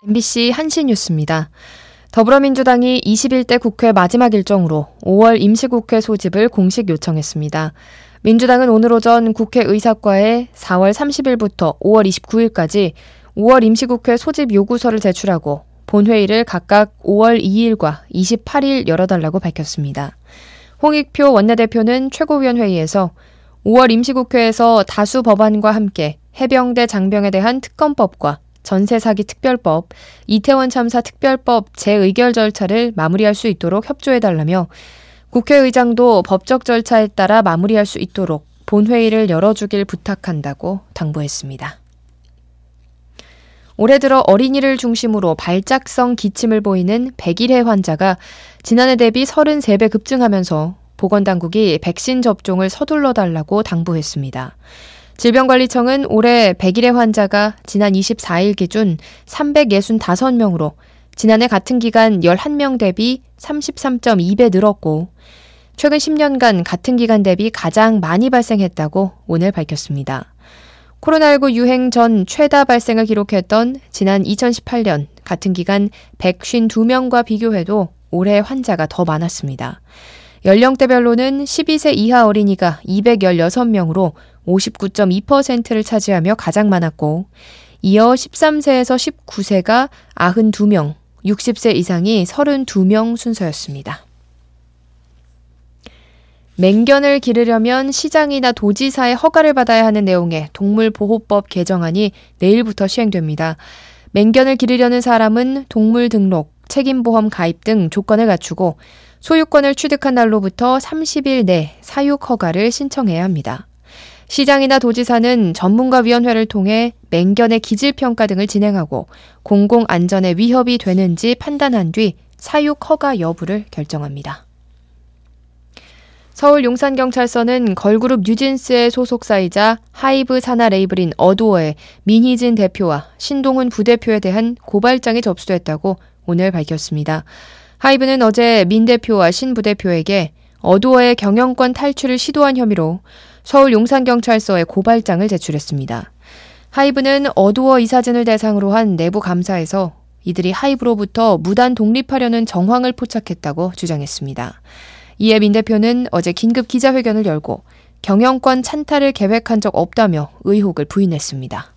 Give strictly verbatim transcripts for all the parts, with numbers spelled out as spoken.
엠비씨 한시뉴스입니다. 더불어민주당이 이십일 대 국회 마지막 일정으로 오월 임시국회 소집을 공식 요청했습니다. 민주당은 오늘 오전 국회 의사과에 사월 삼십일부터 오월 이십구일까지 오월 임시국회 소집 요구서를 제출하고 본회의를 각각 오월 이일과 이십팔일 열어달라고 밝혔습니다. 홍익표 원내대표는 최고위원회의에서 오월 임시국회에서 다수 법안과 함께 해병대 장병에 대한 특검법과 전세사기 특별법, 이태원 참사 특별법 재의결 절차를 마무리할 수 있도록 협조해달라며 국회의장도 법적 절차에 따라 마무리할 수 있도록 본회의를 열어주길 부탁한다고 당부했습니다. 올해 들어 어린이를 중심으로 발작성 기침을 보이는 백일해 환자가 지난해 대비 삼십삼 배 급증하면서 보건당국이 백신 접종을 서둘러 달라고 당부했습니다. 질병관리청은 올해 백일해 환자가 지난 이십사일 기준 삼백육십오 명으로 지난해 같은 기간 열한 명 대비 삼십삼 점 이 배 늘었고 최근 십 년간 같은 기간 대비 가장 많이 발생했다고 오늘 밝혔습니다. 코로나십구 유행 전 최다 발생을 기록했던 지난 이천십팔 년 같은 기간 백오십이 명과 비교해도 올해 환자가 더 많았습니다. 연령대별로는 십이 세 이하 어린이가 이백십육 명으로 오십구 점 이 퍼센트를 차지하며 가장 많았고 이어 십삼 세에서 십구 세가 구십이 명, 육십 세 이상이 삼십이 명 순서였습니다. 맹견을 기르려면 시장이나 도지사의 허가를 받아야 하는 내용의 동물보호법 개정안이 내일부터 시행됩니다. 맹견을 기르려는 사람은 동물 등록, 책임보험 가입 등 조건을 갖추고 소유권을 취득한 날로부터 삼십 일 내 사육 허가를 신청해야 합니다. 시장이나 도지사는 전문가위원회를 통해 맹견의 기질평가 등을 진행하고 공공안전에 위협이 되는지 판단한 뒤 사육 허가 여부를 결정합니다. 서울 용산경찰서는 걸그룹 뉴진스의 소속사이자 하이브 산하 레이블인 어도어의 민희진 대표와 신동훈 부대표에 대한 고발장이 접수됐다고 오늘 밝혔습니다. 하이브는 어제 민 대표와 신 부대표에게 어도어의 경영권 탈취를 시도한 혐의로 서울 용산경찰서에 고발장을 제출했습니다. 하이브는 어도어 이사진을 대상으로 한 내부 감사에서 이들이 하이브로부터 무단 독립하려는 정황을 포착했다고 주장했습니다. 이에 민 대표는 어제 긴급 기자회견을 열고 경영권 찬탈을 계획한 적 없다며 의혹을 부인했습니다.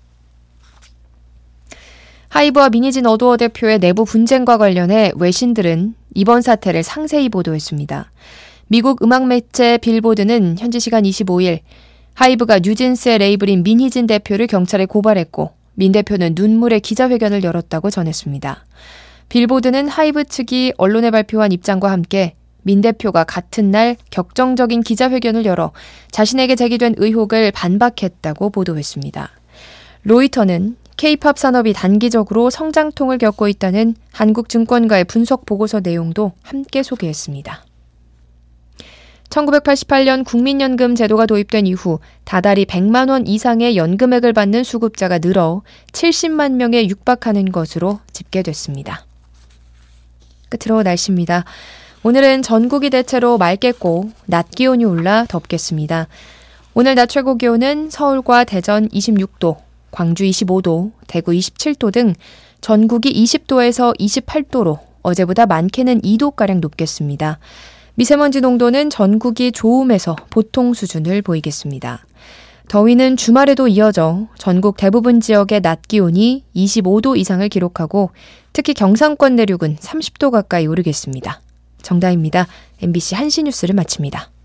하이브와 민희진 어도어 대표의 내부 분쟁과 관련해 외신들은 이번 사태를 상세히 보도했습니다. 미국 음악 매체 빌보드는 현지 시간 이십오일 하이브가 뉴진스의 레이블인 민희진 대표를 경찰에 고발했고 민 대표는 눈물의 기자회견을 열었다고 전했습니다. 빌보드는 하이브 측이 언론에 발표한 입장과 함께 민 대표가 같은 날 격정적인 기자회견을 열어 자신에게 제기된 의혹을 반박했다고 보도했습니다. 로이터는 K-팝 산업이 단기적으로 성장통을 겪고 있다는 한국증권가의 분석 보고서 내용도 함께 소개했습니다. 천구백팔십팔 년 국민연금 제도가 도입된 이후 다달이 백만 원 이상의 연금액을 받는 수급자가 늘어 칠십만 명에 육박하는 것으로 집계됐습니다. 끝으로 날씨입니다. 오늘은 전국이 대체로 맑겠고 낮 기온이 올라 덥겠습니다. 오늘 낮 최고 기온은 서울과 대전 이십육 도, 광주 이십오 도, 대구 이십칠 도 등 전국이 이십 도에서 이십팔 도로 어제보다 많게는 이 도가량 높겠습니다. 미세먼지 농도는 전국이 좋음에서 보통 수준을 보이겠습니다. 더위는 주말에도 이어져 전국 대부분 지역의 낮 기온이 이십오 도 이상을 기록하고 특히 경상권 내륙은 삼십 도 가까이 오르겠습니다. 정다입니다. 엠비씨 한시뉴스를 마칩니다.